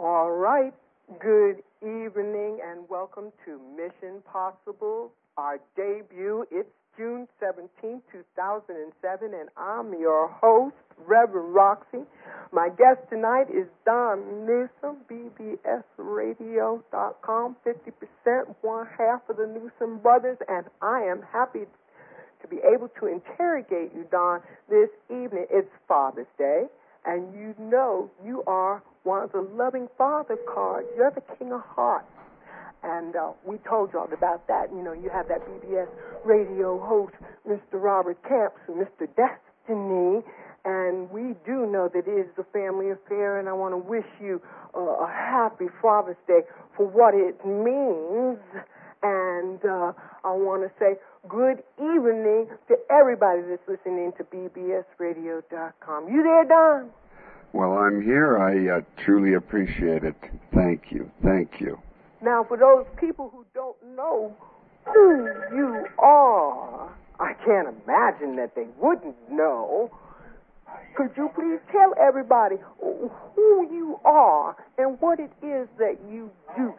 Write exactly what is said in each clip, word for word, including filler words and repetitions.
All right. Good evening and welcome to Mission Possible, our debut. It's June seventeenth, two thousand seven, and I'm your host, Reverend Roxy. My guest tonight is Don Newsom, B B S radio dot com, fifty percent, one half of the Newsom brothers, and I am happy to be able to interrogate you, Don, this evening. It's Father's Day, and you know you are one of the loving father cards. You're the king of hearts. And uh, we told y'all about that. You know, you have that B B S radio host, Mister Robert Camps, and Mister Destiny. And we do know that it is a family affair, and I want to wish you uh, a happy Father's Day for what it means. And uh, I want to say good evening to everybody that's listening to B B S radio dot com. You there, Don? Well, I'm here. I uh, truly appreciate it. Thank you. Thank you. Now, for those people who don't know who you are, I can't imagine that they wouldn't know. Could you please tell everybody who you are and what it is that you do?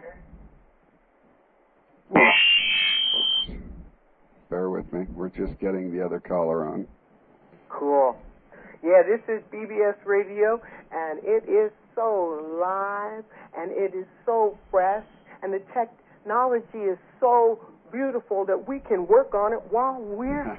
Bear with me. We're just getting the other caller on. Cool. Yeah, this is B B S Radio, and it is so live, and it is so fresh, and the technology is so beautiful that we can work on it while we're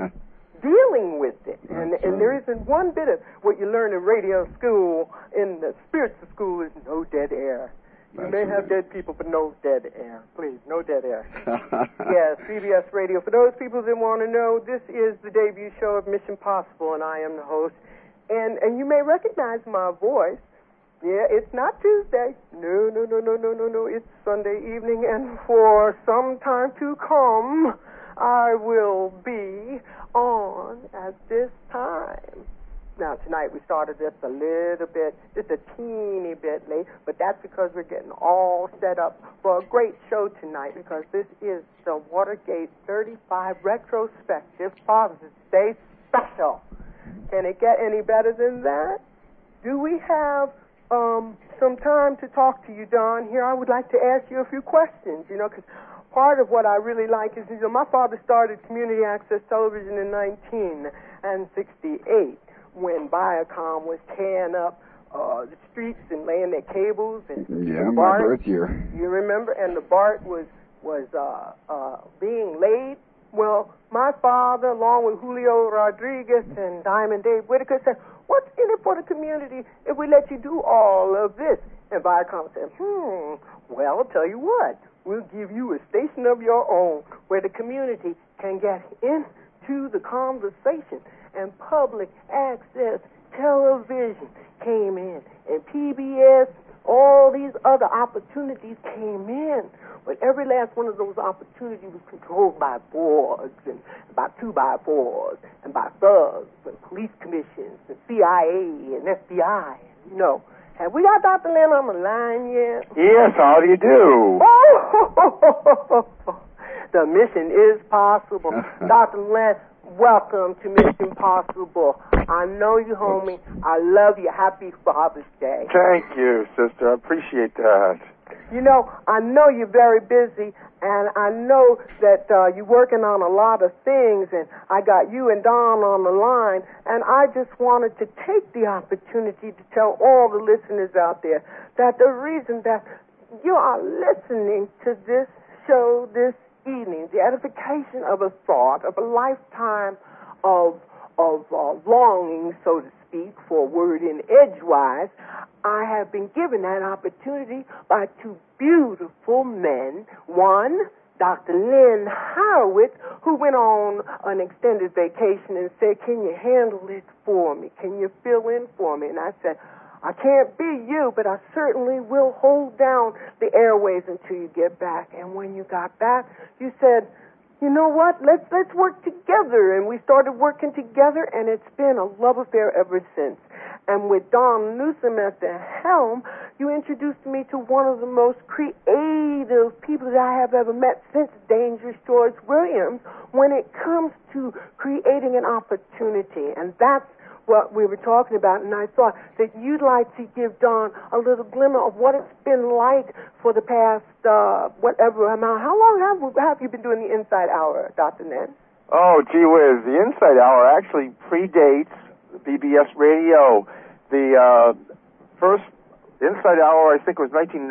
dealing with it. And, That's and right. there isn't one bit of what you learn in radio school, in the spiritual school, is no dead air. You That's may right. have dead people, but no dead air. Please, no dead air. Yes, B B S Radio. For those people that want to know, this is the debut show of Mission Possible, and I am the host. And and you may recognize my voice. Yeah, it's not Tuesday. No, no, no, no, no, no, no. It's Sunday evening, and for some time to come, I will be on at this time. Now, tonight we started just a little bit, just a teeny bit late, but that's because we're getting all set up for a great show tonight, because this is the Watergate thirty-five Retrospective Father's Day Special. Can it get any better than that? Do we have um, some time to talk to you, Don? Here, I would like to ask you a few questions, you know, because part of what I really like is, you know, my father started community access television in nineteen sixty-eight. When Viacom was tearing up uh, the streets and laying their cables. And Yeah, my BART, birth year. You remember? And the BART was was uh, uh, being laid. Well, my father, along with Julio Rodriguez and Diamond Dave Whitaker, said, what's in it for the community if we let you do all of this? And Viacom said, hmm, well, I'll tell you what. We'll give you a station of your own where the community can get into the conversation. And public access television came in, and P B S, all these other opportunities came in. But every last one of those opportunities was controlled by boards and by two-by-fours and by thugs and police commissions and C I A and F B I. You know, have we got Doctor Lynn on the line yet? Yes, how do you do? Oh, the mission is possible. Doctor Lynn, welcome to Mission Possible. I know you, homie. I love you. Happy Father's Day. Thank you, sister. I appreciate that. You know, I know you're very busy, and I know that uh, you're working on a lot of things, and I got you and Don on the line, and I just wanted to take the opportunity to tell all the listeners out there that the reason that you are listening to this show this evening, the edification of a thought, of a lifetime of of uh, longing, so to speak, for a word in edgewise, I have been given that opportunity by two beautiful men. One, Doctor Lynn Horowitz, who went on an extended vacation and said, can you handle it for me? Can you fill in for me? And I said, I can't be you, but I certainly will hold down the airways until you get back. And when you got back, you said, you know what, let's let's work together. And we started working together, and it's been a love affair ever since. And with Don Newsom at the helm, you introduced me to one of the most creative people that I have ever met since Dangerous George Williams when it comes to creating an opportunity. And that's what we were talking about, and I thought that you'd like to give Don a little glimmer of what it's been like for the past uh, whatever amount. How long have, have you been doing the Inside Hour, Doctor Len? Oh, gee whiz. The Inside Hour actually predates B B S Radio. The uh, first Inside Hour, I think, was nineteen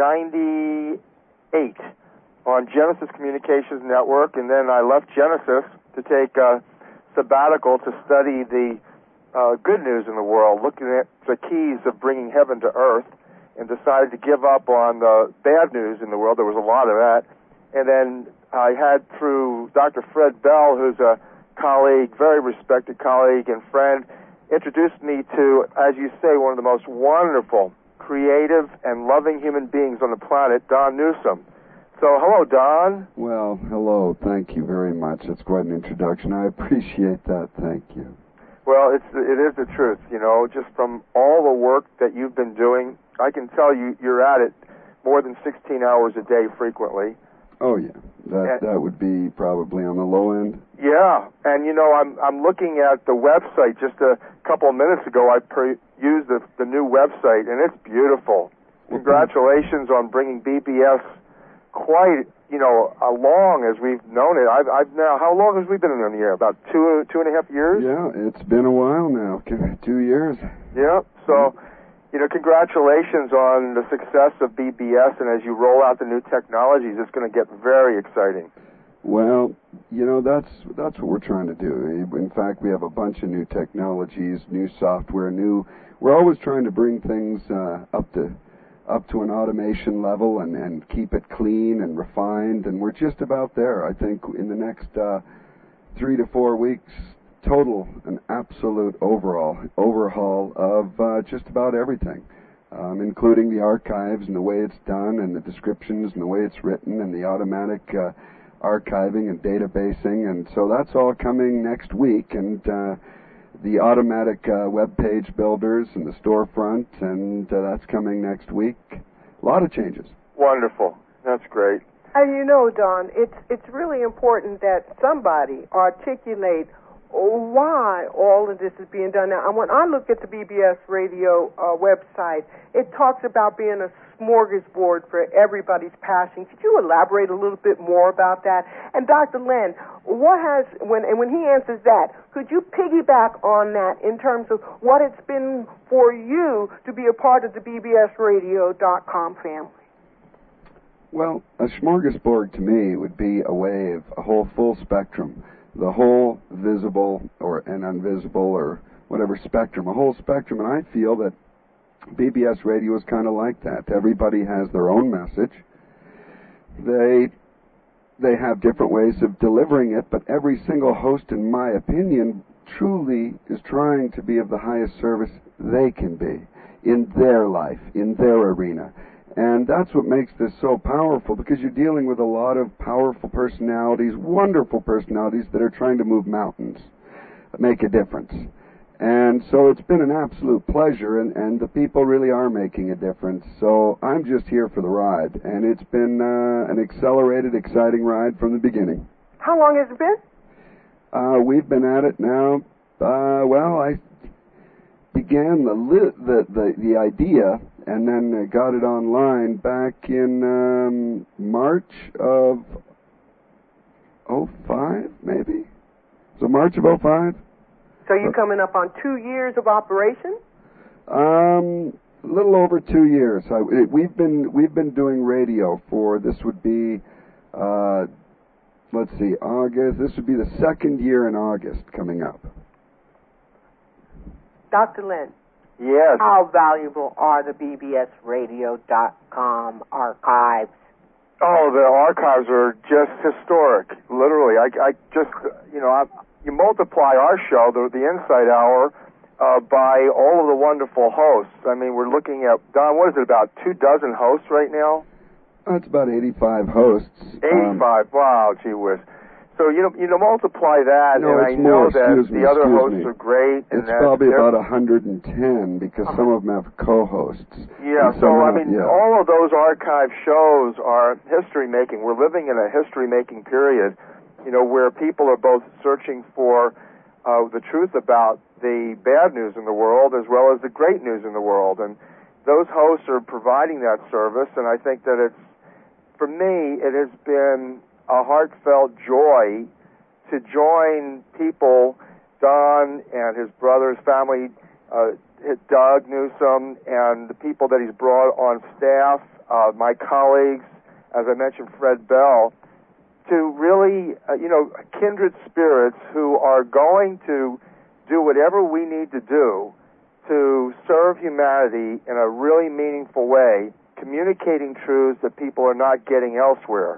ninety-eight on Genesis Communications Network, and then I left Genesis to take a sabbatical to study the uh, good news in the world, looking at the keys of bringing heaven to earth, and decided to give up on the bad news in the world. There was a lot of that. And then I had, through Doctor Fred Bell, who's a colleague, very respected colleague and friend, introduced me to, as you say, one of the most wonderful, creative, and loving human beings on the planet, Don Newsom. So, hello, Don. Well, hello. Thank you very much. That's quite an introduction. I appreciate that. Thank you. Well, it's it is the truth, you know, just from all the work that you've been doing. I can tell you you're at it more than sixteen hours a day frequently. Oh, yeah. That and, that would be probably on the low end. Yeah, and, you know, I'm I'm looking at the website. Just a couple of minutes ago, I pre- used the, the new website, and it's beautiful. Congratulations on bringing B B S quite, you know, along as we've known it. I've, I've now, how long has we been on the air? About two, two and a half years? Yeah, it's been a while now, two years. Yeah, so, you know, congratulations on the success of B B S, and as you roll out the new technologies, it's going to get very exciting. Well, you know, that's that's what we're trying to do. In fact, we have a bunch of new technologies, new software, new. We're always trying to bring things uh, up to up to an automation level and, and keep it clean and refined, and we're just about there. I think in the next uh, three to four weeks, total, an absolute overall overhaul of uh, just about everything, um, including the archives and the way it's done and the descriptions and the way it's written and the automatic uh, archiving and databasing, and so that's all coming next week, and uh, the automatic uh, web page builders and the storefront, and uh, that's coming next week. A lot of changes. Wonderful. That's great. And you know, Don, it's it's really important that somebody articulate why all of this is being done now. And when I look at the B B S Radio uh, website, it talks about being a smorgasbord for everybody's passion. Could you elaborate a little bit more about that? And Doctor Len, what has when and when he answers that, could you piggyback on that in terms of what it's been for you to be a part of the B B S radio dot com family? Well, a smorgasbord to me would be a wave, a whole full spectrum, the whole visible or and invisible or whatever spectrum, a whole spectrum. And I feel that B B S Radio is kind of like that. Everybody has their own message. They they have different ways of delivering it, but every single host, in my opinion, truly is trying to be of the highest service they can be in their life, in their arena. And that's what makes this so powerful, because you're dealing with a lot of powerful personalities, wonderful personalities that are trying to move mountains, make a difference. And so it's been an absolute pleasure, and, and the people really are making a difference. So I'm just here for the ride, and it's been uh, an accelerated, exciting ride from the beginning. How long has it been? Uh, we've been at it now, uh, well, I began the, li- the, the, the idea and then uh, got it online back in um, March of oh five, maybe? So March of oh five? So you're coming up on two years of operation? Um, a little over two years. I, it, we've been we've been doing radio for, this would be, uh, let's see, August. This would be the second year in August coming up. Doctor Len. Yes. How valuable are the B B S radio dot com archives? Oh, the archives are just historic. Literally, I, I just, you know, I, you multiply our show, the, the Inside Hour, uh, by all of the wonderful hosts. I mean, we're looking at, Don, what is it, about two dozen hosts right now? Uh, it's about eighty-five hosts. eighty-five, um, wow, gee whiz. So, you know, you know, multiply that, no, and I know more, that me, the other hosts me. are great. And it's that probably about one hundred ten, because some of them have co-hosts. Yeah, so, I have, mean, yeah. all of those archive shows are history-making. We're living in a history-making period, you know, where people are both searching for uh, the truth about the bad news in the world as well as the great news in the world. And those hosts are providing that service, and I think that it's, for me, it has been a heartfelt joy to join people, Don and his brother's family, uh, Doug Newsom, and the people that he's brought on staff, uh, my colleagues, as I mentioned, Fred Bell, to really, uh, you know, kindred spirits who are going to do whatever we need to do to serve humanity in a really meaningful way, communicating truths that people are not getting elsewhere.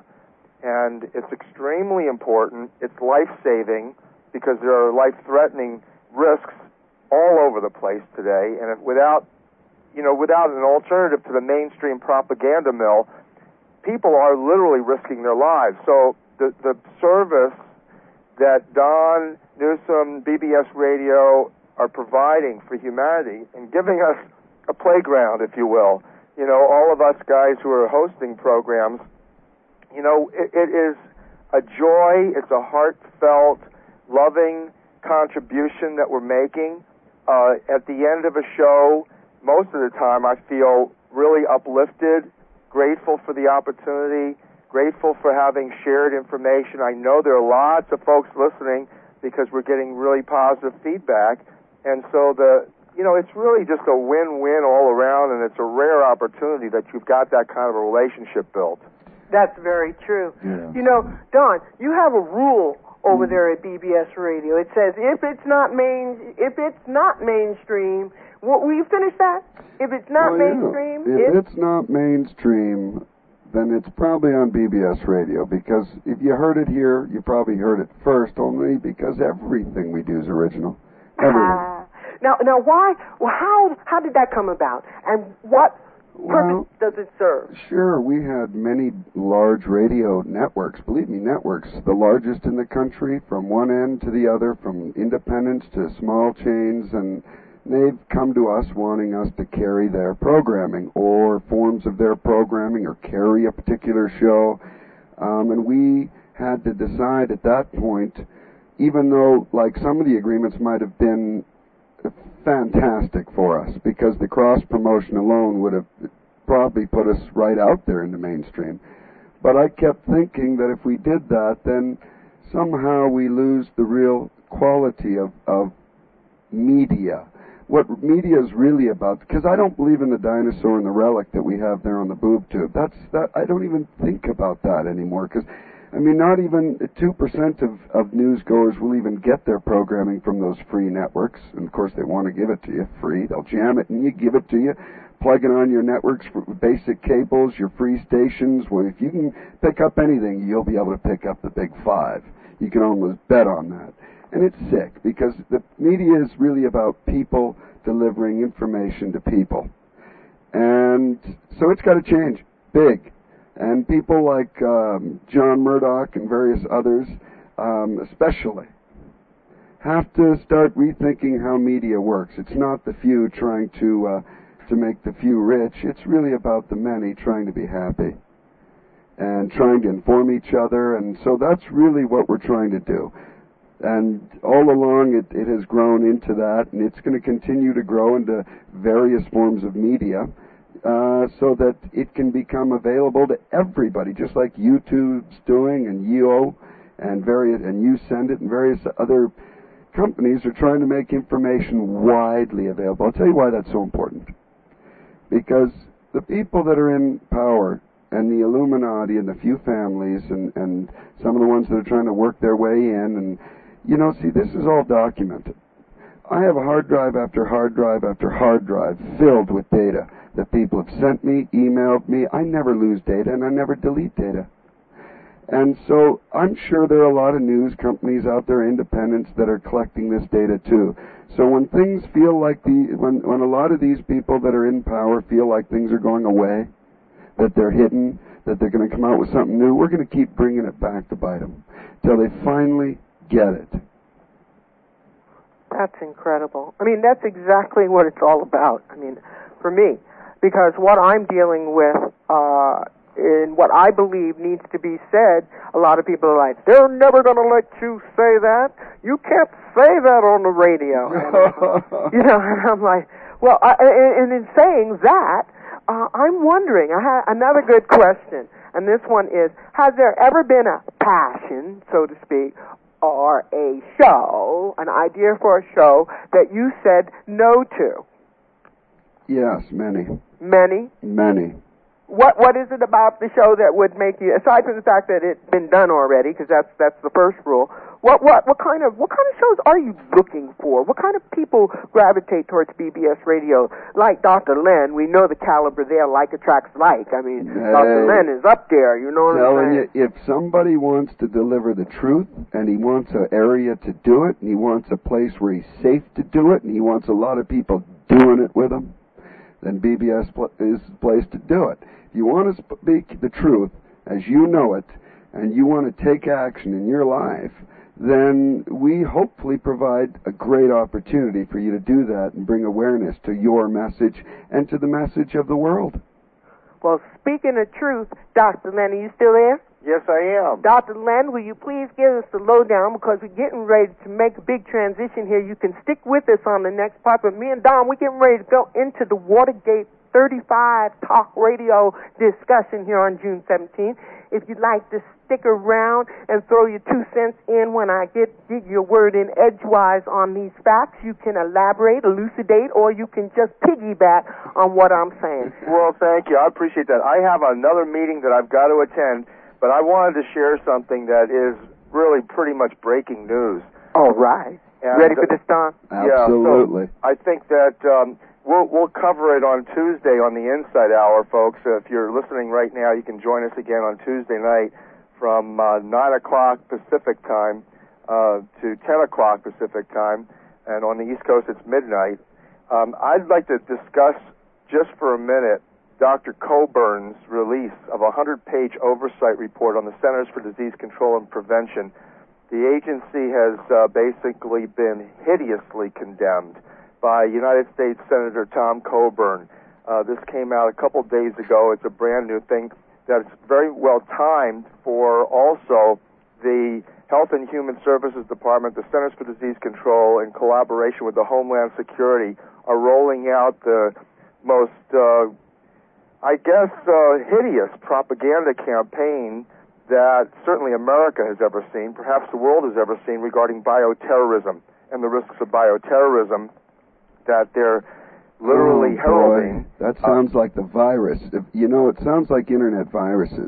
And it's extremely important. It's life-saving because there are life-threatening risks all over the place today. And if without, you know, without an alternative to the mainstream propaganda mill, people are literally risking their lives. So the the service that Don Newsom, B B S Radio are providing for humanity and giving us a playground, if you will. You know, all of us guys who are hosting programs, you know, it, it is a joy. It's a heartfelt, loving contribution that we're making. Uh, at the end of a show, most of the time I feel really uplifted, grateful for the opportunity, grateful for having shared information. I know there are lots of folks listening because we're getting really positive feedback. And so the, you know, it's really just a win-win all around, and it's a rare opportunity that you've got that kind of a relationship built. That's very true. Yeah. You know, Don, you have a rule over there at B B S Radio. It says if it's not main, if it's not mainstream, what, will you finish that? If it's not well, mainstream, yeah. if it's, it's not mainstream, then it's probably on B B S Radio, because if you heard it here, you probably heard it first, only because everything we do is original. Everything. Uh, now, now, why? Well, how how did that come about, and what purpose Well, does it serve? Sure, we had many large radio networks, believe me, networks, the largest in the country, from one end to the other, from independents to small chains, and they've come to us wanting us to carry their programming or forms of their programming or carry a particular show. Um, and we had to decide at that point, even though like some of the agreements might have been fantastic for us, because the cross-promotion alone would have probably put us right out there in the mainstream. But I kept thinking that if we did that, then somehow we lose the real quality of, of media. What media is really about, because I don't believe in the dinosaur and the relic that we have there on the boob tube. That's that. I don't even think about that anymore, because I mean, not even two percent of, of newsgoers will even get their programming from those free networks. And, of course, they want to give it to you free. They'll jam it and you give it to you. Plug it on your networks for basic cables, your free stations. Well, if you can pick up anything, you'll be able to pick up the big five. You can almost bet on that. And it's sick, because the media is really about people delivering information to people. And so it's got to change. Big. And people like um, John Murdoch and various others, um, especially, have to start rethinking how media works. It's not the few trying to uh, to make the few rich. It's really about the many trying to be happy and trying to inform each other. And so that's really what we're trying to do. And all along it, it has grown into that, and it's going to continue to grow into various forms of media. Uh, so that it can become available to everybody, just like YouTube's doing, and Y O, and various, and You Send It, and various other companies are trying to make information widely available. I'll tell you why that's so important. Because the people that are in power, and the Illuminati, and the few families, and, and some of the ones that are trying to work their way in, and, you know, see, this is all documented. I have a hard drive after hard drive after hard drive filled with data that people have sent me, emailed me. I never lose data, and I never delete data. And so I'm sure there are a lot of news companies out there, independents, that are collecting this data too. So when things feel like the, when, when a lot of these people that are in power feel like things are going away, that they're hidden, that they're going to come out with something new, we're going to keep bringing it back to bite them till they finally get it. That's incredible. I mean, that's exactly what it's all about. I mean, for me, because what I'm dealing with, uh, and what I believe needs to be said, a lot of people are like, they're never going to let you say that. You can't say that on the radio. And, uh, you know, and I'm like, well, I, and, and in saying that, uh, I'm wondering, I have another good question, and this one is, has there ever been a passion, so to speak, or a show, an idea for a show that you said no to? Yes, many. Many? Many. What What is it about the show that would make you, aside from the fact that it's been done already, because that's that's the first rule, what what what kind of what kind of shows are you looking for? What kind of people gravitate towards B B S radio? Like Doctor Len, we know the caliber there. Like attracts like. I mean, hey, Doctor Len is up there. You know what I'm saying? You, if somebody wants to deliver the truth, and he wants an area to do it, and he wants a place where he's safe to do it, and he wants a lot of people doing it with him, then B B S pl- is the place to do it. If you want to speak the truth as you know it, and you want to take action in your life, then we hopefully provide a great opportunity for you to do that and bring awareness to your message and to the message of the world. Well, speaking of truth, Doctor Len, are you still there? Yes, I am. Doctor Len, will you please give us the lowdown, because we're getting ready to make a big transition here. You can stick with us on the next part, but me and Don, we're getting ready to go into the Watergate thirty-five talk radio discussion here on June seventeenth. If you'd like to stick around and throw your two cents in when I get, get your word in edgewise on these facts, you can elaborate, elucidate, or you can just piggyback on what I'm saying. Well, thank you. I appreciate that. I have another meeting that I've got to attend, but I wanted to share something that is really pretty much breaking news. All right. And, ready for this, Don? Absolutely. Yeah, so I think that um, we'll, we'll cover it on Tuesday on the Inside Hour, folks. Uh, if you're listening right now, you can join us again on Tuesday night from uh, nine o'clock Pacific time uh, to ten o'clock Pacific time, and on the East Coast it's midnight. Um, I'd like to discuss just for a minute Doctor Coburn's release of a hundred-page oversight report on the Centers for Disease Control and Prevention. The agency has uh, basically been hideously condemned by United States Senator Tom Coburn. Uh, this came out a couple days ago. It's a brand new thing that's very well timed for also the Health and Human Services Department, the Centers for Disease Control, in collaboration with the Homeland Security, are rolling out the most, uh, I guess, uh, hideous propaganda campaign that certainly America has ever seen, perhaps the world has ever seen, regarding bioterrorism and the risks of bioterrorism that they're literally oh, heralding. Boy. That sounds uh, like the virus. If, you know, it sounds like internet viruses.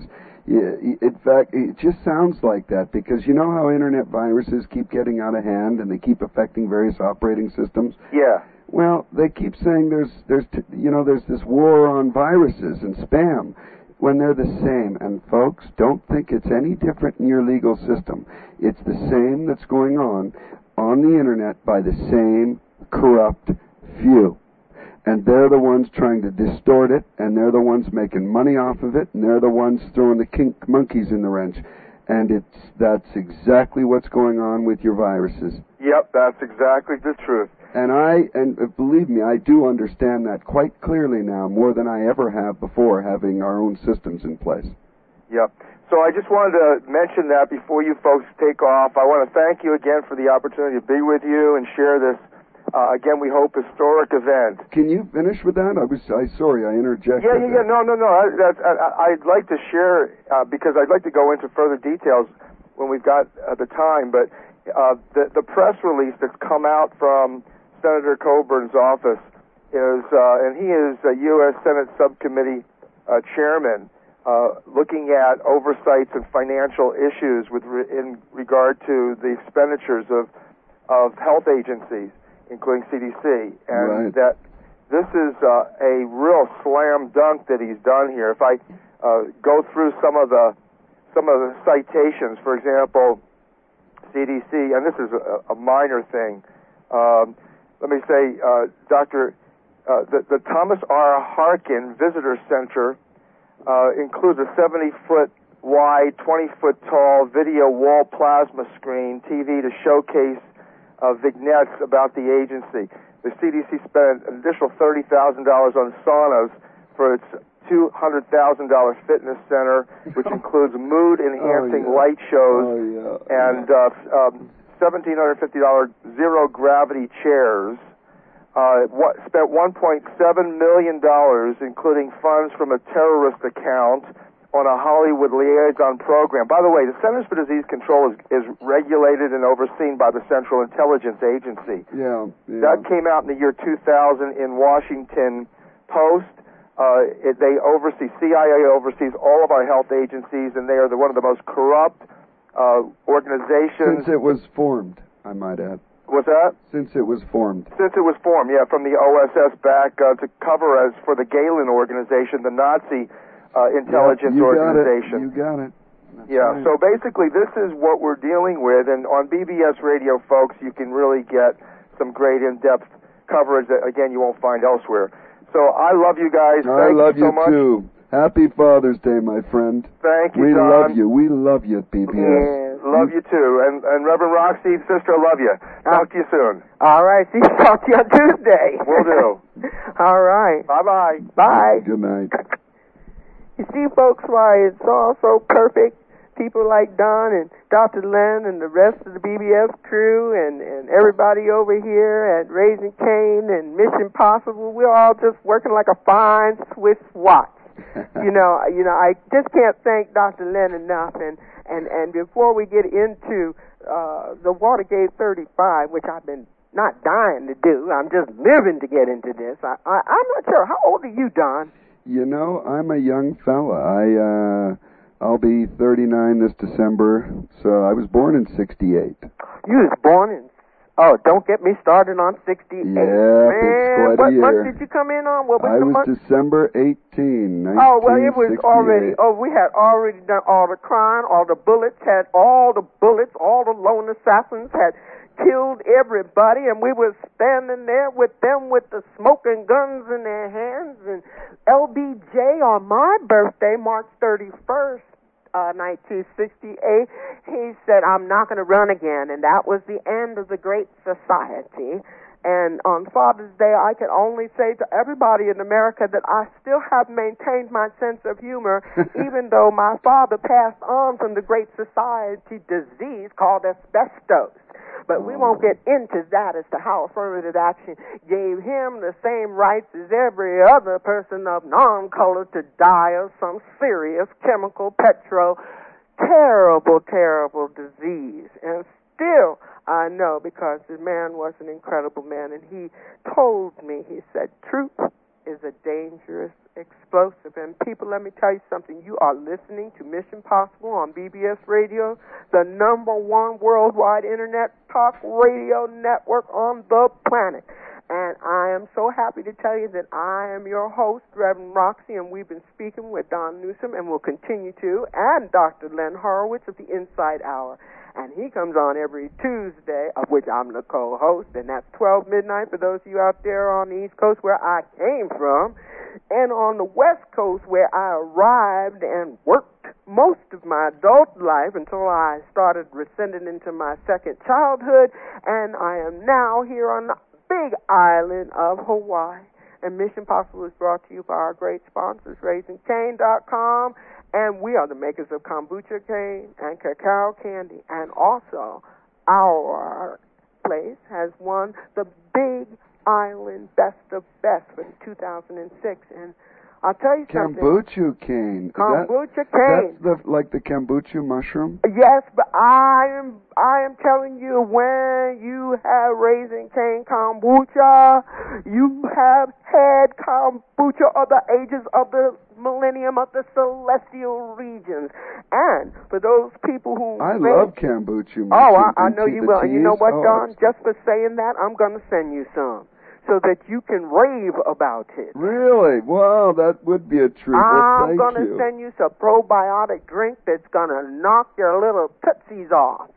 In fact, it just sounds like that, because you know how internet viruses keep getting out of hand and they keep affecting various operating systems? Yeah. Well, they keep saying there's, there's, you know, there's this war on viruses and spam, when they're the same. And folks, don't think it's any different in your legal system. It's the same that's going on on the internet by the same corrupt few. And they're the ones trying to distort it, and they're the ones making money off of it, and they're the ones throwing the kink monkeys in the wrench. And it's that's exactly what's going on with your viruses. Yep, that's exactly the truth. And I, and believe me, I do understand that quite clearly now, more than I ever have before, having our own systems in place. Yep. So I just wanted to mention that before you folks take off. I want to thank you again for the opportunity to be with you and share this, uh, again, we hope, historic event. Can you finish with that? I was, I sorry, I interjected. Yeah, yeah, yeah. No, no, no. I, that, I, I'd like to share, uh, because I'd like to go into further details when we've got uh, the time, but uh, the, the press release that's come out from Senator Coburn's office is, uh, and he is a U S Senate subcommittee uh, chairman, uh, looking at oversights and financial issues with re- in regard to the expenditures of of health agencies, including C D C, and right. that this is uh, a real slam dunk that he's done here. If I uh, go through some of the some of the citations, for example, C D C, and this is a, a minor thing. Um, Let me say, uh, Doctor, uh, the, the Thomas R. Harkin Visitor Center uh, includes a seventy-foot wide, twenty-foot tall video wall plasma screen T V to showcase uh, vignettes about the agency. The C D C spent an additional thirty thousand dollars on saunas for its two hundred thousand dollars fitness center, which includes mood-enhancing oh, yeah. light shows oh, yeah. and uh, um, one thousand seven hundred fifty dollars zero-gravity chairs. Uh, what, spent one point seven million dollars, including funds from a terrorist account, on a Hollywood liaison program. By the way, the Centers for Disease Control is, is regulated and overseen by the Central Intelligence Agency. Yeah, yeah. That came out in the year two thousand in Washington Post. Uh, it, they oversee, C I A oversees all of our health agencies, and they are the, one of the most corrupt uh, organizations. Since it was formed, I might add. What's that? Since it was formed. Since it was formed, yeah, from the O S S back uh, to cover as for the Gehlen organization, the Nazi uh, intelligence yeah, you organization. Got it. You got it. That's yeah, right. So basically this is what we're dealing with, and on B B S Radio, folks, you can really get some great in-depth coverage that, again, you won't find elsewhere. So I love you guys. I Thank love you so you much. too. Happy Father's Day, my friend. Thank you, We Don. love you. We love you at B B S. Yeah. Love you too. And, and Reverend Roxy, sister, I love you. Talk to you soon. All right. See, talk to you on Tuesday. Will do. All right. Bye-bye. Bye. Good night. You see, folks, why it's all so perfect? People like Don and Doctor Len and the rest of the B B S crew and, and everybody over here at Raising Cane and Mission Possible, we're all just working like a fine Swiss watch. you know, you know, I just can't thank Doctor Len enough. And, and, and before we get into uh, the Watergate thirty-five, which I've been not dying to do, I'm just living to get into this. I, I, I'm not sure. How old are you, Don? You know, I'm a young fella. I, uh, I'll be thirty-nine this December, so I was born in sixty-eight. You was born in... Oh, don't get me started on sixty-eight. Yeah, Man, it's quite what a year. month did you come in on? What was I the was month? December eighteenth, nineteen sixty-eight. Oh, well, it was already... Oh, we had already done all the crime, all the bullets, had all the bullets, all the lone assassins had killed everybody, and we were standing there with them with the smoking guns in their hands. And L B J, on my birthday, March thirty-first, Uh, nineteen sixty-eight, he said, I'm not going to run again, and that was the end of the Great Society. And on Father's Day, I can only say to everybody in America that I still have maintained my sense of humor, even though my father passed on from the Great Society disease called asbestos. But we won't get into that as to how affirmative action gave him the same rights as every other person of non-color to die of some serious chemical, petro, terrible, terrible disease. And still, I know, because the man was an incredible man, and he told me, he said, truth is a dangerous explosive. And people, let me tell you something. You are listening to Mission Possible on B B S Radio, the number one worldwide internet talk radio network on the planet. And I am so happy to tell you that I am your host, Reverend Roxy, and we've been speaking with Don Newsom, and will continue to, and Doctor Len Horowitz of the Inside Hour. And he comes on every Tuesday, of which I'm the co-host, and that's twelve midnight for those of you out there on the East Coast where I came from. And on the West Coast where I arrived and worked most of my adult life until I started descending into my second childhood. And I am now here on the big island of Hawaii. And Mission Possible is brought to you by our great sponsors, Raising Cane dot com. And we are the makers of kombucha cane and cacao candy. And also, our place has won the Big Island Best of Best for two thousand six. And I'll tell you something. Kombucha cane. Kombucha that, cane. That's the, like the kombucha mushroom? Yes, but I am I am telling you, when you have Raising Cane kombucha, you have had kombucha of the ages of the millennium of the celestial regions. And for those people who... I may, love kombucha mushroom. Oh, I, I know and you the will. And you know teas, what, oh, Don? it's- Just for saying that, I'm going to send you some, so that you can rave about it. Really? Wow, that would be a treat. Well, I'm thank going to you. send you some probiotic drink that's going to knock your little tootsies off.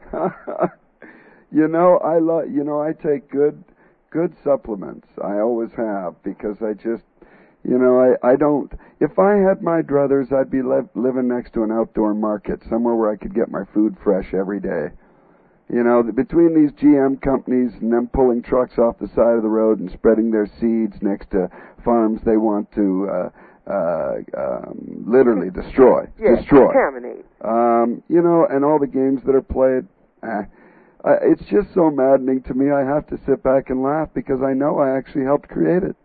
You know, I love. You know, I take good, good supplements. I always have, because I just, you know, I, I don't. If I had my druthers, I'd be li- living next to an outdoor market, somewhere where I could get my food fresh every day. You know, between these G M companies and them pulling trucks off the side of the road and spreading their seeds next to farms they want to uh, uh, um, literally destroy, Yes, destroy. contaminate. Um, you know, and all the games that are played. Eh. I, it's just so maddening to me. I have to sit back and laugh because I know I actually helped create it.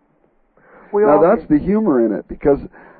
We now, all that's did. the humor in it, because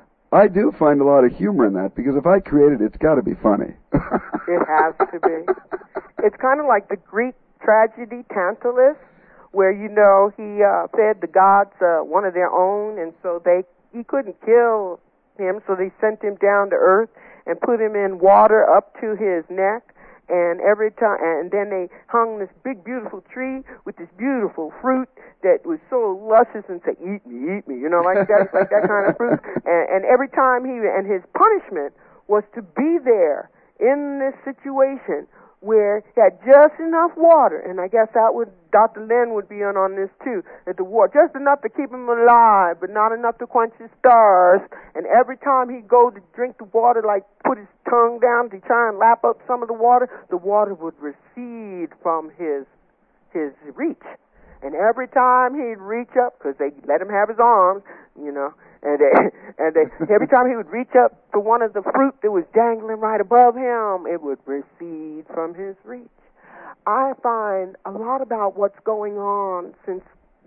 I do find a lot of humor in that, because if I created it, it's got to be funny. It has to be. It's kind of like the Greek tragedy Tantalus, where, you know, he uh, fed the gods uh, one of their own, and so they he couldn't kill him, so they sent him down to earth and put him in water up to his neck. And every time, and then they hung this big, beautiful tree with this beautiful fruit that was so luscious, and said, "Eat me, eat me," you know, like that, like that kind of fruit. And, and every time he, and his punishment was to be there in this situation where he had just enough water, and I guess that would, Doctor Lynn would be in on this too, that the water, just enough to keep him alive, but not enough to quench his thirst. And every time he'd go to drink the water, like put his tongue down to try and lap up some of the water, the water would recede from his his reach. And every time he'd reach up, because they let him have his arms, you know, and they, and they, every time he would reach up for one of the fruit that was dangling right above him, it would recede from his reach. I find a lot about what's going on since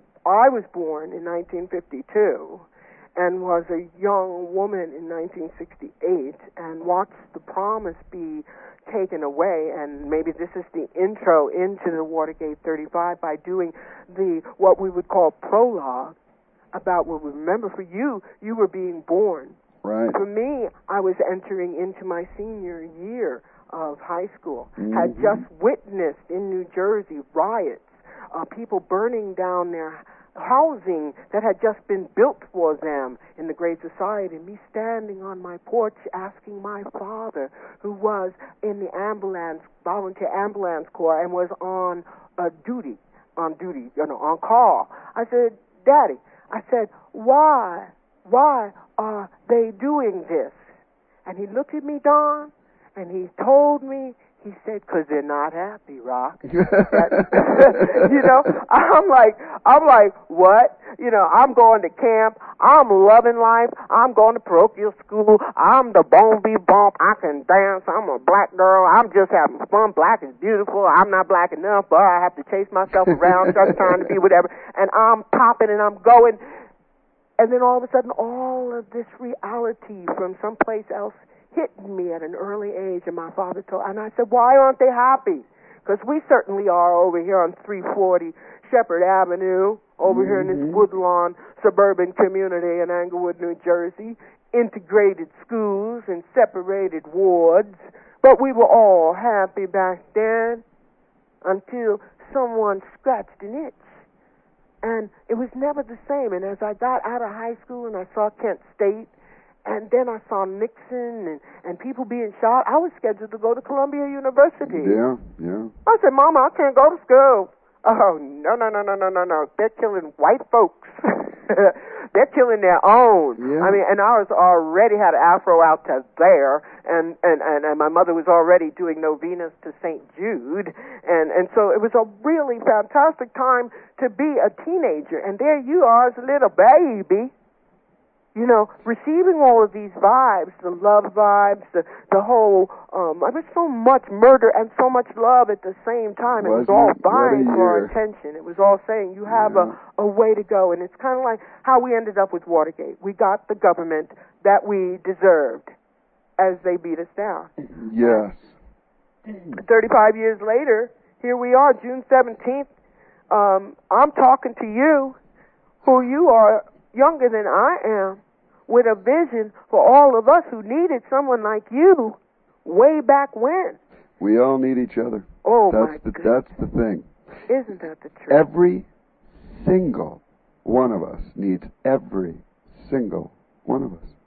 I was born in nineteen fifty-two and was a young woman in nineteen sixty-eight and watched the promise be taken away, and maybe this is the intro into the Watergate thirty-five by doing the what we would call prologue about what we remember. For you, you were being born. Right. For me, I was entering into my senior year of high school, mm-hmm. had just witnessed in New Jersey riots, uh, people burning down their housing that had just been built for them in the Great Society, and me standing on my porch asking my father, who was in the ambulance, volunteer ambulance corps, and was on uh, duty, on duty, you know, on call. I said, "Daddy," I said, why, why are they doing this? And he looked at me, Don, and he told me, he said, "'Cause they're not happy, Rock." You know, I'm like, I'm like, what? You know, I'm going to camp. I'm loving life. I'm going to parochial school. I'm the bon vivant. I can dance. I'm a black girl. I'm just having fun. Black is beautiful. I'm not black enough, but I have to chase myself around, just trying to be whatever. And I'm popping and I'm going. And then all of a sudden, all of this reality from someplace else hit me at an early age, and my father told, and I said, "Why aren't they happy?" Because we certainly are over here on three forty Shepherd Avenue, over mm-hmm. here in this Woodlawn suburban community in Englewood, New Jersey, integrated schools and separated wards, but we were all happy back then until someone scratched an itch. And it was never the same. And as I got out of high school and I saw Kent State, and then I saw Nixon and, and people being shot, I was scheduled to go to Columbia University. Yeah, yeah. I said, "Mama, I can't go to school." "Oh, no, no, no, no, no, no, no. They're killing white folks." They're killing their own. Yeah. I mean, and I was already had an afro out to there, and, and, and, and my mother was already doing novenas to Saint Jude, and, and so it was a really fantastic time to be a teenager, and there you are as a little baby, you know, receiving all of these vibes, the love vibes, the the whole, um, I mean, so much murder and so much love at the same time. It was Wasn't all it? vying What a for our year. attention. It was all saying, you have Yeah. a, a way to go. And it's kind of like how we ended up with Watergate. We got the government that we deserved as they beat us down. Yes. thirty-five years later, here we are, June seventeenth. Um, I'm talking to you, who you are younger than I am, with a vision for all of us who needed someone like you way back when. We all need each other. Oh, that's my the, goodness. That's the thing. Isn't that the truth? Every single one of us needs every single one of us.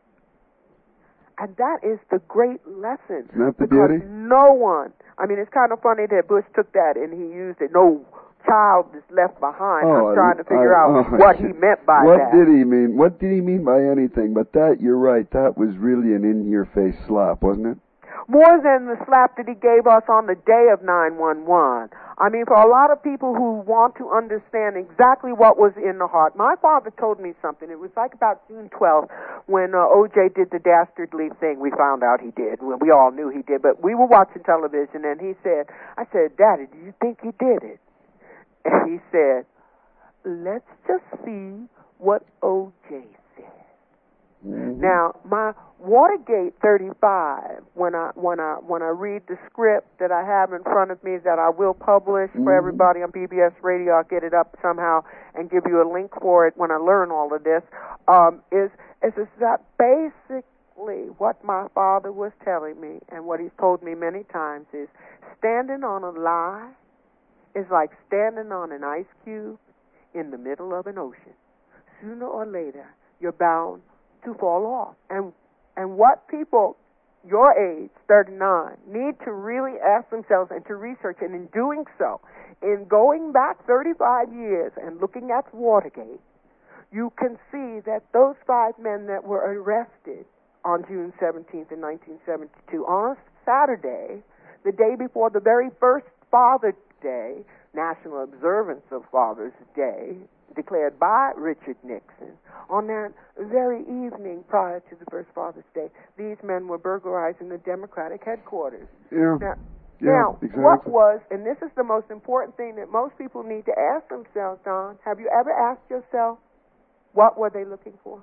And that is the great lesson. Isn't that the because beauty? no one, I mean, it's kind of funny that Bush took that and he used it. No child is left behind. Oh, I'm trying to figure I, out oh, what he meant by what that. What did he mean? What did he mean by anything? But that, you're right, that was really an in-your-face slap, wasn't it? More than the slap that he gave us on the day of nine one one. I mean, for a lot of people who want to understand exactly what was in the heart. My father told me something. It was like about June twelfth when uh, O J did the dastardly thing. We found out he did. Well, we all knew he did, but we were watching television, and he said, I said, Daddy, do you think he did it? And he said, let's just see what O J said. Mm-hmm. Now, my Watergate thirty-five, when I when I when I read the script that I have in front of me that I will publish mm-hmm. for everybody on B B S Radio, I'll get it up somehow and give you a link for it when I learn all of this. Um, is is is that basically what my father was telling me, and what he's told me many times is standing on a lie is like standing on an ice cube in the middle of an ocean. Sooner or later, you're bound to fall off. And and what people your age, thirty-nine, need to really ask themselves and to research, and in doing so, in going back thirty-five years and looking at Watergate, you can see that those five men that were arrested on June seventeenth in nineteen seventy-two, on a Saturday, the day before the very first Father's Day, National Observance of Father's Day, declared by Richard Nixon, on that very evening prior to the first Father's Day, these men were burglarizing the Democratic headquarters. Yeah. Now, yeah, now exactly. What was, and this is the most important thing that most people need to ask themselves, Don, have you ever asked yourself, what were they looking for?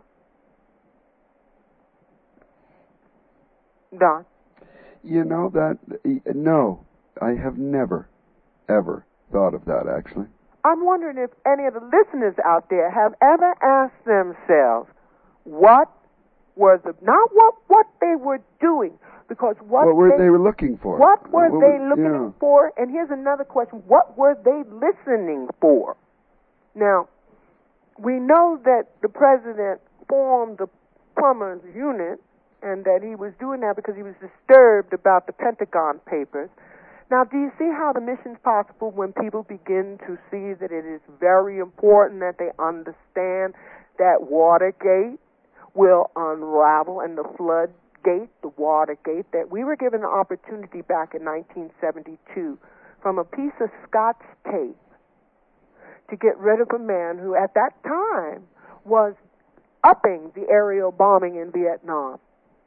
Don? You know that, no, I have never, ever thought of that, actually. I'm wondering if any of the listeners out there have ever asked themselves what were the, not what, what they were doing, because what, what were they, they were looking for? What were what they were, looking yeah. for? And here's another question. What were they listening for? Now, we know that the president formed the Plumbers Unit and that he was doing that because he was disturbed about the Pentagon Papers. Now, do you see how the mission's possible when people begin to see that it is very important that they understand that Watergate will unravel, and the floodgate, the Watergate, that we were given an opportunity back in nineteen seventy-two from a piece of Scotch tape to get rid of a man who at that time was upping the aerial bombing in Vietnam,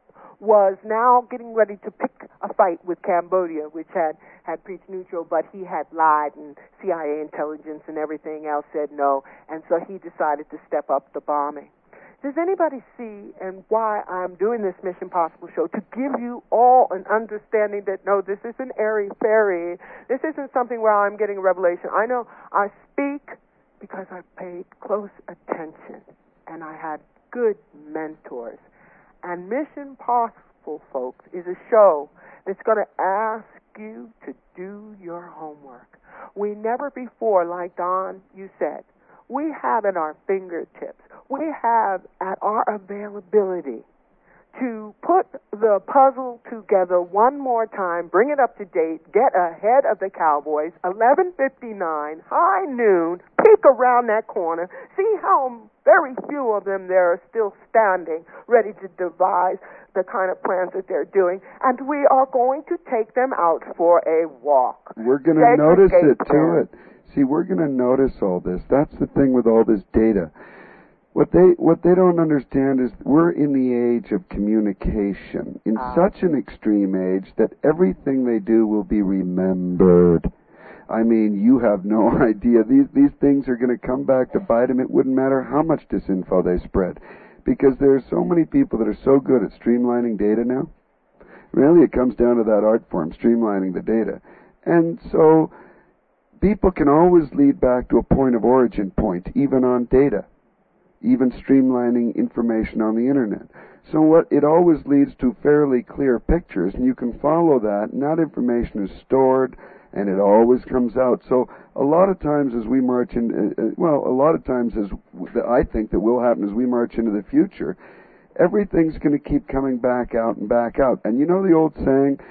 was now getting ready to pick a fight with Cambodia, which had, had preached neutral, but he had lied, and C I A intelligence and everything else said no, and so he decided to step up the bombing. Does anybody see, and why I'm doing this Mission Possible show, to give you all an understanding that, no, this isn't airy-fairy, this isn't something where I'm getting a revelation. I know I speak because I paid close attention, and I had good mentors. And Mission Possible, folks, is a show that's going to ask you to do your homework. We never before, like Don, you said, we have at our fingertips, we have at our availability to put the puzzle together one more time, bring it up to date, get ahead of the Cowboys, eleven fifty-nine, high noon, peek around that corner, see how very few of them there are still standing, ready to devise the kind of plans that they're doing, and we are going to take them out for a walk. We're going to notice it, too. It. See, we're going to notice all this. That's the thing with all this data. What they what they don't understand is we're in the age of communication, in uh. such an extreme age that everything they do will be remembered. I mean, you have no idea. These these things are going to come back to bite them. It wouldn't matter how much disinfo they spread, because there are so many people that are so good at streamlining data now. Really, it comes down to that art form, streamlining the data. And so people can always lead back to a point of origin point, even on data, even streamlining information on the internet. So what it always leads to fairly clear pictures, and you can follow that, and that information is stored, and it always comes out. So a lot of times as we march in, uh, well, a lot of times as I think that will happen as we march into the future, everything's going to keep coming back out and back out. And you know the old saying,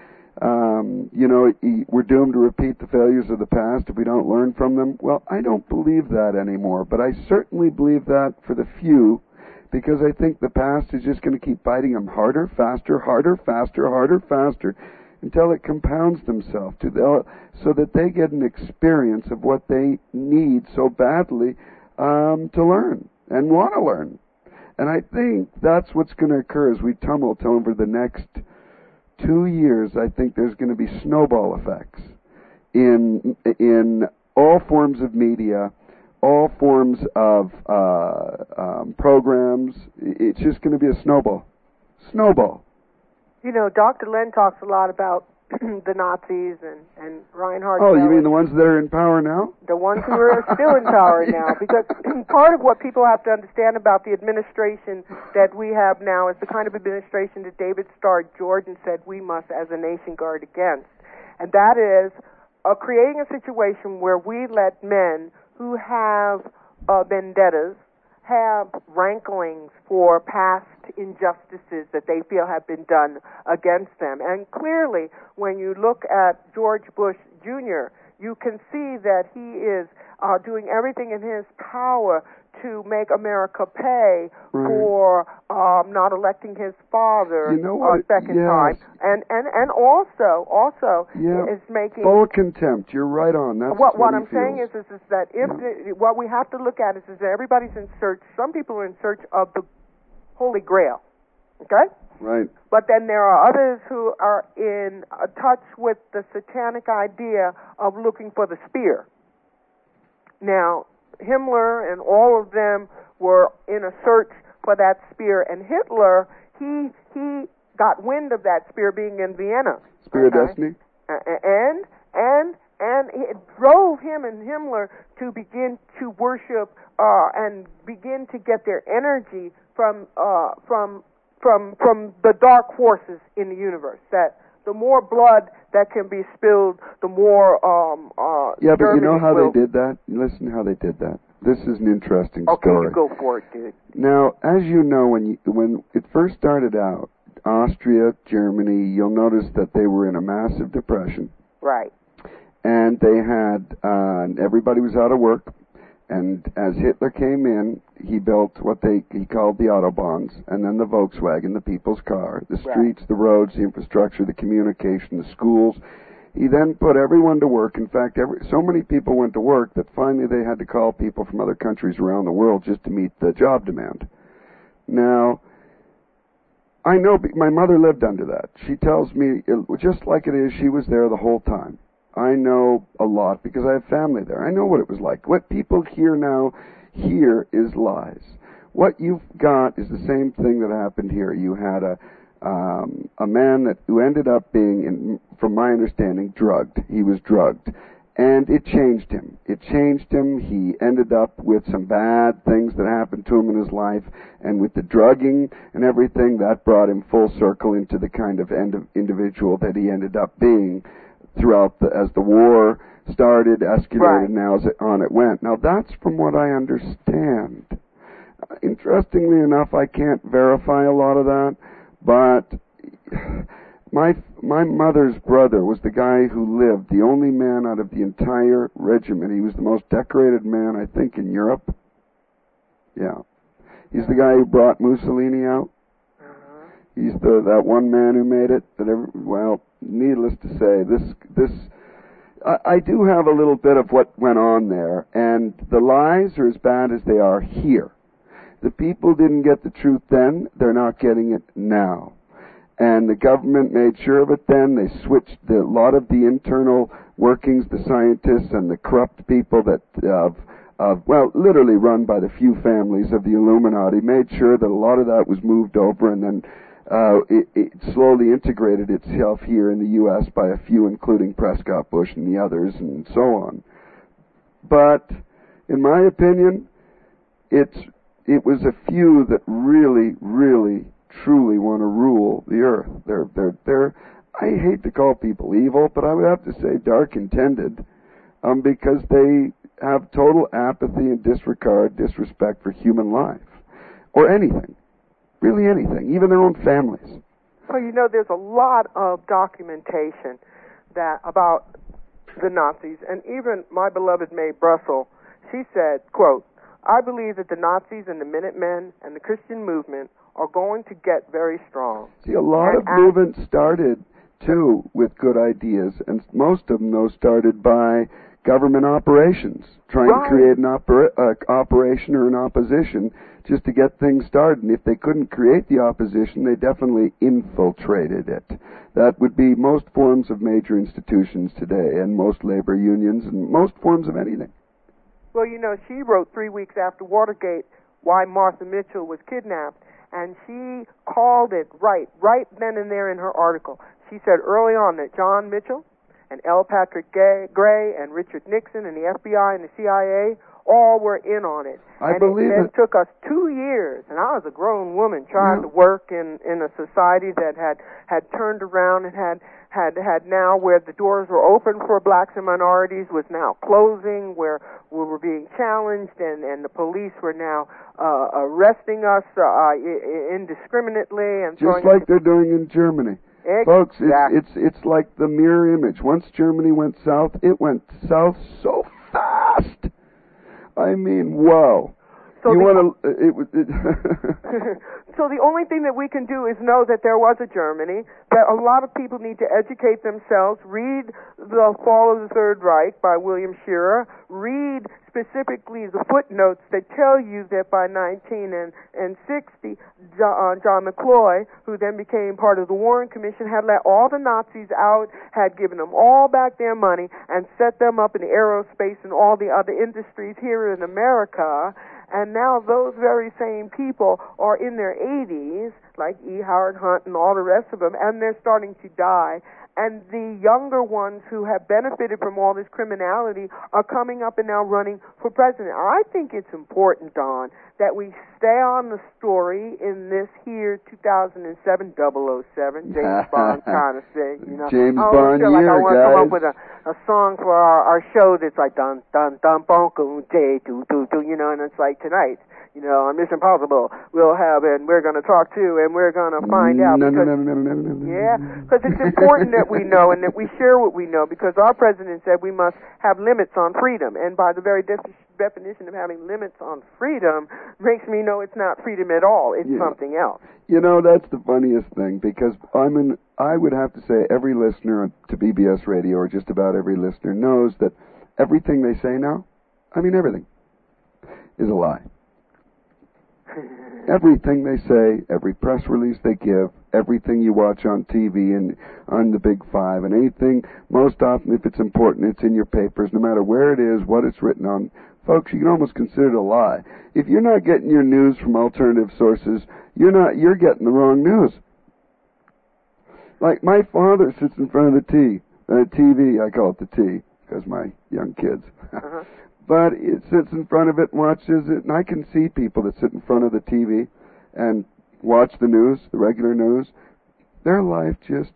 um, you know, we're doomed to repeat the failures of the past if we don't learn from them? Well, I don't believe that anymore, but I certainly believe that for the few, because I think the past is just going to keep biting them harder, faster, harder, faster, harder, faster, until it compounds themselves to the, so that they get an experience of what they need so badly um, to learn and want to learn. And I think that's what's going to occur as we tumult over the next two years. I think there's going to be snowball effects in in all forms of media, all forms of uh, um, programs. It's just going to be a snowball. Snowball. You know, Doctor Len talks a lot about the Nazis and, and Reinhard Oh, Gehlen. you mean the ones that are in power now? The ones who are still in power now. Because part of what people have to understand about the administration that we have now is the kind of administration that David Starr Jordan said we must, as a nation, guard against. And that is uh, creating a situation where we let men who have uh, vendettas, have ranklings for past injustices that they feel have been done against them. And clearly, when you look at George Bush Junior, you can see that he is uh, doing everything in his power to make America pay right. for um, not electing his father you know a second yes. time. And, and, and also, also yeah. is making... Full contempt. You're right on. That's what, what, what I'm feels. saying is, is, is that if yeah. the, what we have to look at is, is that everybody's in search, some people are in search of the Holy Grail, okay? Right. But then there are others who are in uh, touch with the satanic idea of looking for the spear. Now, Himmler and all of them were in a search for that spear, and Hitler, he he got wind of that spear being in Vienna. Spear okay? of Destiny? And, and, and it drove him and Himmler to begin to worship uh, and begin to get their energy from uh, from from from the dark forces in the universe. That the more blood that can be spilled, the more um uh yeah, but you know how will... they did that? Listen how they did that. This is an interesting okay, story. Okay, you go for it, dude. Now, as you know, when you, when it first started out, Austria, Germany, you'll notice that they were in a massive depression. Right. And they had uh, everybody was out of work. And as Hitler came in, he built what they he called the Autobahns, and then the Volkswagen, the people's car, the streets, right. the roads, the infrastructure, the communication, the schools. He then put everyone to work. In fact, every, so many people went to work that finally they had to call people from other countries around the world just to meet the job demand. Now, I know my mother lived under that. She tells me, just like it is, she was there the whole time. I know a lot because I have family there. I know what it was like. What people hear now here is lies. What you've got is the same thing that happened here. You had a um, a man that who ended up being, in, from my understanding, drugged. He was drugged. And it changed him. It changed him. He ended up with some bad things that happened to him in his life. And with the drugging and everything, that brought him full circle into the kind of end of individual that he ended up being throughout the, as the war started, escalated, right. now as it, on it went. Now, that's from what I understand. Uh, interestingly enough, I can't verify a lot of that, but my my mother's brother was the guy who lived, the only man out of the entire regiment. He was the most decorated man, I think, in Europe. Yeah. He's the guy who brought Mussolini out. He's the that one man who made it. That every, well, needless to say, this this I, I do have a little bit of what went on there, and the lies are as bad as they are here. The people didn't get the truth then; they're not getting it now, and the government made sure of it. Then they switched the, a lot of the internal workings, the scientists and the corrupt people that of of well, literally run by the few families of the Illuminati, made sure that a lot of that was moved over, and then. Uh, it, it slowly integrated itself here in the U S by a few, including Prescott Bush and the others, and so on. But, in my opinion, it's it was a few that really, really, truly want to rule the earth. They're they're they're. I hate to call people evil, but I would have to say dark intended, um, because they have total apathy and disregard, disrespect for human life or anything. Really anything, even their own families. Well, you know, there's a lot of documentation that about the Nazis, and even my beloved Mae Brussel, she said, quote, I believe that the Nazis and the Minutemen and the Christian movement are going to get very strong. See, a lot and of movements started too, with good ideas, and most of them, though, started by government operations, trying Right. to create an opera, uh, operation or an opposition just to get things started. And if they couldn't create the opposition, they definitely infiltrated it. That would be most forms of major institutions today, and most labor unions, and most forms of anything. Well, you know, she wrote three weeks after Watergate why Martha Mitchell was kidnapped, and she called it right, right then and there in her article. She said early on that John Mitchell and L. Patrick Gay, Gray and Richard Nixon and the F B I and the C I A all were in on it. I and believe it. And it. it took us two years, and I was a grown woman trying Yeah. to work in, in a society that had, had turned around and had, had, had now where the doors were open for blacks and minorities was now closing, where we were being challenged, and, and the police were now uh, arresting us uh, indiscriminately and Just throwing like us they're doing in Germany. Exactly. Folks, it's, it's it's like the mirror image. Once Germany went south, it went south so fast. I mean, wow. So you the- want to? It, it, So the only thing that we can do is know that there was a Germany, that a lot of people need to educate themselves, read The Fall of the Third Reich by William Shearer, read specifically the footnotes that tell you that by nineteen sixty, John, John McCloy, who then became part of the Warren Commission, had let all the Nazis out, had given them all back their money, and set them up in aerospace and all the other industries here in America. And now those very same people are in their eighties, like E. Howard Hunt and all the rest of them, and they're starting to die. And the younger ones who have benefited from all this criminality are coming up and now running for president. I think it's important, Don, that we stay on the story in this here two thousand seven double oh seven James Bond kind of thing. You know, James I always Bond feel like year, I want to come guys. up with a, a song for our, our show that's like dun dun dun bonkum day do do do. You know, and it's like tonight. You know, on Mission Impossible, we'll have, and we're going to talk to, and we're going to find out. No, no, because, no, no, no, no, no. yeah, because it's important that we know and that we share what we know, because our president said we must have limits on freedom, and by the very def- definition of having limits on freedom makes me know it's not freedom at all. It's Yeah. something else. You know, that's the funniest thing, because I'm an, I would have to say every listener to B B S Radio, or just about every listener, knows that everything they say now, I mean everything, is a lie. Everything they say, every press release they give, everything you watch on T V and on the Big Five, and anything, most often, if it's important, it's in your papers, no matter where it is, what it's written on. Folks, you can almost consider it a lie. If you're not getting your news from alternative sources, you're not, you're getting the wrong news. Like, my father sits in front of the T, uh, T V, I call it the T, because my young kids. Uh-huh. But it sits in front of it and watches it, and I can see people that sit in front of the T V and watch the news, the regular news. Their life just,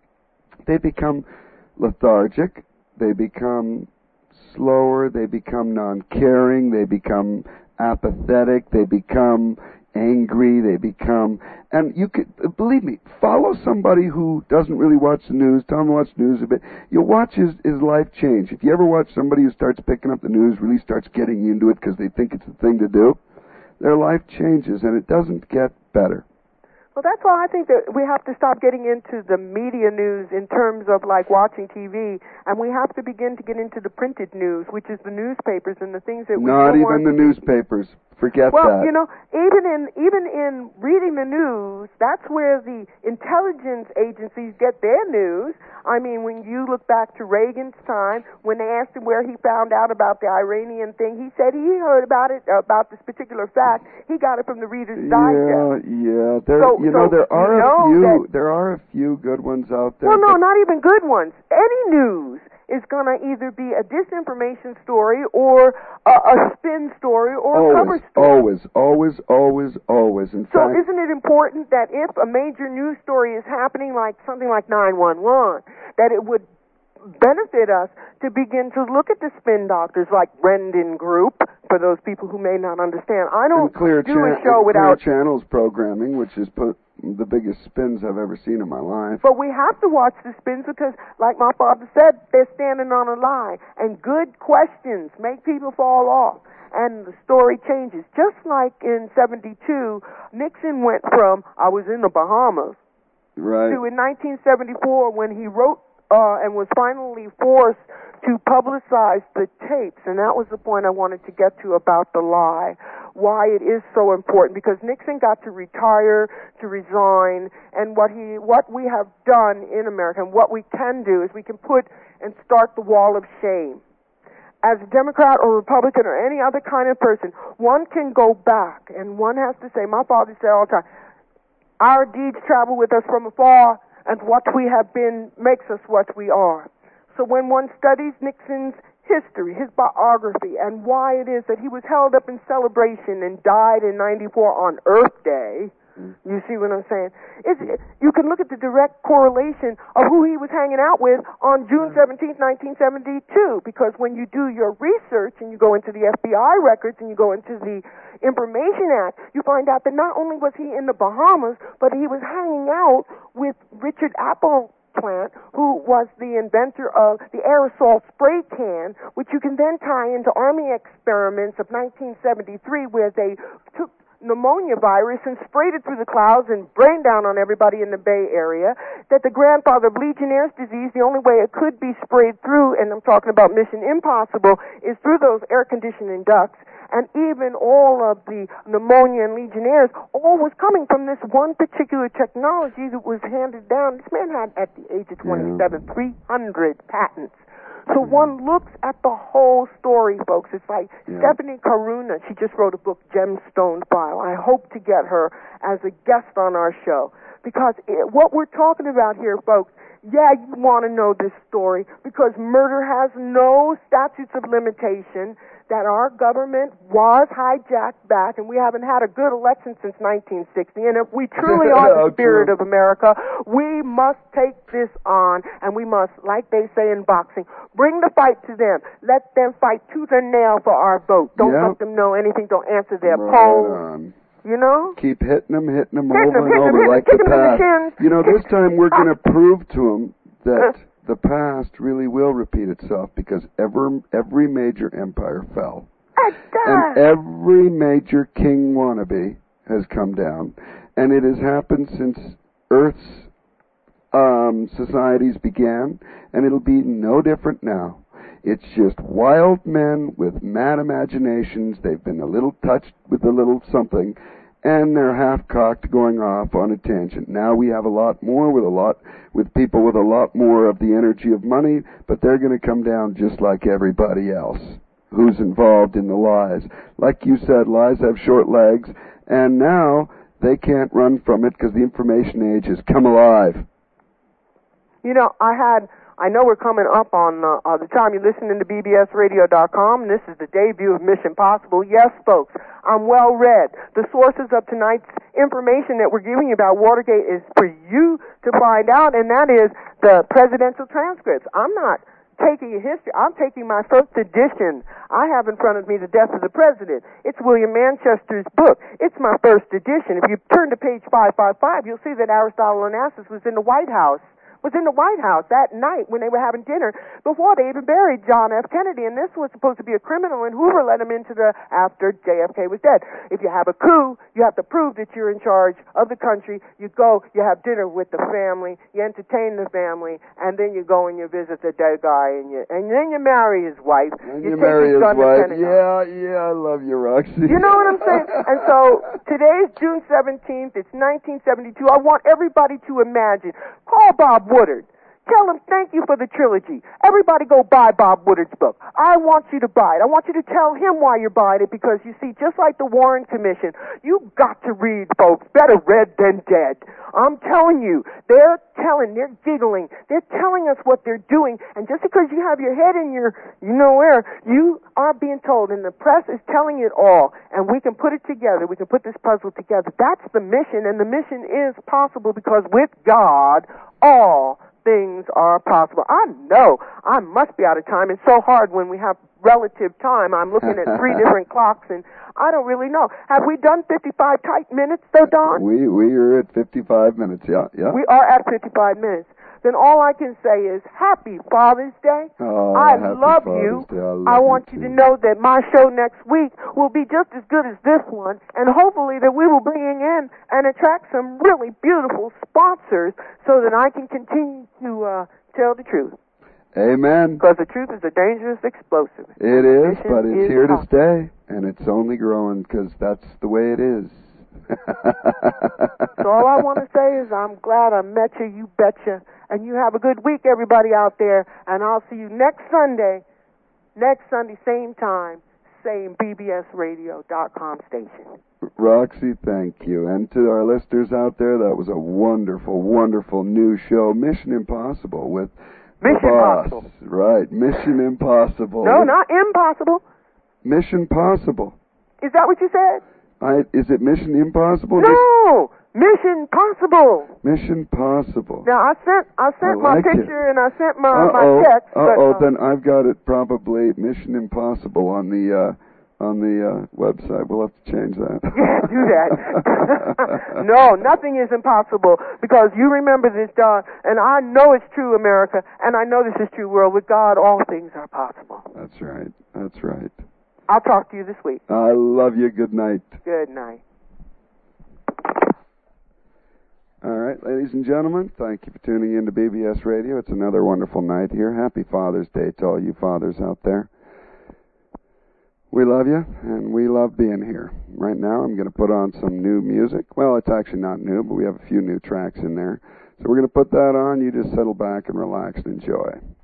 they become lethargic, they become slower, they become non-caring, they become apathetic, they become angry, they become, and you could, believe me, follow somebody who doesn't really watch the news, tell him to watch the news a bit, you'll watch his, his life change. If you ever watch somebody who starts picking up the news, really starts getting into it because they think it's the thing to do, their life changes and it doesn't get better. Well, that's why I think that we have to stop getting into the media news in terms of like watching T V, and we have to begin to get into the printed news, which is the newspapers and the things that we Not don't even want the newspapers. Forget Well, that. you know, even in even in reading the news, that's where the intelligence agencies get their news. I mean, when you look back to Reagan's time, when they asked him where he found out about the Iranian thing, he said he heard about it, about this particular fact. He got it from the Reader's Digest. Yeah, yeah. There, So- you know, so there are we a know few. that- There are a few good ones out there. Well, no, but- not even good ones. Any news is going to either be a disinformation story or a, a spin story or a cover Always, story. always, always, always, always. In So fact, isn't it important that if a major news story is happening, like something like nine one one, that it would benefit us to begin to look at the spin doctors like Brendan Group, for those people who may not understand. I don't and Clear, do a Chan- show without... Clear Channels programming, which is put the biggest spins I've ever seen in my life. But we have to watch the spins because, like my father said, they're standing on a lie. And good questions make people fall off. And the story changes. Just like in seventy-two, Nixon went from, I was in the Bahamas, right. to in nineteen seventy-four when he wrote uh, and was finally forced to publicize the tapes, and that was the point I wanted to get to about the lie, why it is so important, because Nixon got to retire, to resign, and what he, what we have done in America, and what we can do is we can put and start the wall of shame. As a Democrat or Republican or any other kind of person, one can go back, and one has to say, my father said all the time, our deeds travel with us from afar, and what we have been makes us what we are. So when one studies Nixon's history, his biography, and why it is that he was held up in celebration and died in ninety-four on Earth Day, mm. you see what I'm saying? It's, you can look at the direct correlation of who he was hanging out with on June seventeenth, nineteen seventy-two, because when you do your research and you go into the F B I records and you go into the Information Act, you find out that not only was he in the Bahamas, but he was hanging out with Richard Apple Plant, who was the inventor of the aerosol spray can, which you can then tie into Army experiments of nineteen seventy-three, where they took pneumonia virus and sprayed it through the clouds and rained down on everybody in the Bay Area, that the grandfather of Legionnaire's disease, the only way it could be sprayed through, and I'm talking about Mission Impossible, is through those air-conditioning ducts, and even all of the pneumonia and Legionnaires, all was coming from this one particular technology that was handed down. This man had, at the age of twenty-seven, yeah. three hundred patents. So one looks at the whole story, folks. It's like yeah. Stephanie Karuna, she just wrote a book, Gemstone File. I hope to get her as a guest on our show. Because it, what we're talking about here, folks, yeah, you want to know this story, because murder has no statutes of limitation, that our government was hijacked back, and we haven't had a good election since nineteen sixty. And if we truly are the spirit of America, we must take this on, and we must, like they say in boxing, bring the fight to them. Let them fight tooth and nail for our vote. Don't yep. let them know anything. Don't answer their right polls. On. You know? Keep hitting them, hitting them hitting over them, and over them, like the past. You know, this time we're going to prove to them that the past really will repeat itself, because ever, every major empire fell. And every major king wannabe has come down. And it has happened since Earth's um, societies began, and it'll be no different now. It's just wild men with mad imaginations. They've been a little touched with a little something, and they're half-cocked going off on a tangent. Now we have a lot more with a lot, with people with a lot more of the energy of money, but they're going to come down just like everybody else who's involved in the lies. Like you said, lies have short legs, and now they can't run from it because the information age has come alive. You know, I had... I know we're coming up on uh, uh, the time you're listening to B B S radio dot com. This is the debut of Mission Possible. Yes, folks, I'm well read. The sources of tonight's information that we're giving you about Watergate is for you to find out, and that is the presidential transcripts. I'm not taking a history. I'm taking my first edition. I have in front of me The Death of the President. It's William Manchester's book. It's my first edition. If you turn to page five fifty-five, you'll see that Aristotle Onassis was in the White House. was in the White House that night when they were having dinner before they even buried John F. Kennedy. And this was supposed to be a criminal, and Hoover let him into the after J F K was dead. If you have a coup, you have to prove that you're in charge of the country. You go, you have dinner with the family, you entertain the family, and then you go and you visit the dead guy, and you and then you marry his wife. And you, you marry his, his wife. Yeah, yeah, I love you, Roxy. You know what I'm saying? And so today's June seventeenth. It's nineteen seventy-two. I want everybody to imagine. Call Bob Woodard. Tell him thank you for the trilogy. Everybody go buy Bob Woodard's book. I want you to buy it. I want you to tell him why you're buying it, because you see, just like the Warren Commission, you've got to read, folks. Better read than dead. I'm telling you, they're telling, they're giggling, they're telling us what they're doing, and just because you have your head in your, you know where, you are being told, and the press is telling it all, and we can put it together, we can put this puzzle together. That's the mission, and the mission is possible because with God, all things are possible. I know I must be out of time. It's so hard when we have relative time. I'm looking at three different clocks, and I don't really know. Have we done fifty-five tight minutes, though, Don? We we are at fifty-five minutes, yeah, yeah. We are at fifty-five minutes. then all I can say is Happy Father's Day. Oh, I happy love Father's you. Day. I, love I want you, you to too. know that my show next week will be just as good as this one, and hopefully that we will bring in and attract some really beautiful sponsors so that I can continue to uh, tell the truth. Amen. Because the truth is a dangerous explosive. It is, Mission but it's is here to possible. stay, and it's only growing because that's the way it is. So all I want to say is I'm glad I met you, you betcha, and you have a good week, everybody out there, and I'll see you next Sunday, next Sunday, same time, same B B S radio dot com station. Roxy, thank you. And to our listeners out there, that was a wonderful, wonderful new show, Mission Impossible with Mission the boss. Impossible. Right, Mission Impossible. No, not impossible. Mission Possible. Is that what you said? I, is it Mission Impossible? No, Mission Possible. Mission Possible. Now I sent I sent I my like it. picture and I sent my Uh-oh, my text. but, uh-oh, uh, then I've got it probably Mission Impossible on the uh, on the uh, website. We'll have to change that. Yeah, do that. No, nothing is impossible because you remember this, John, and I know it's true, America, and I know this is true, world. With God, all things are possible. That's right. That's right. I'll talk to you this week. I love you. Good night. Good night. All right, ladies and gentlemen, thank you for tuning in to B B S Radio. It's another wonderful night here. Happy Father's Day to all you fathers out there. We love you, and we love being here. Right now, I'm going to put on some new music. Well, it's actually not new, but we have a few new tracks in there. So we're going to put that on. You just settle back and relax and enjoy.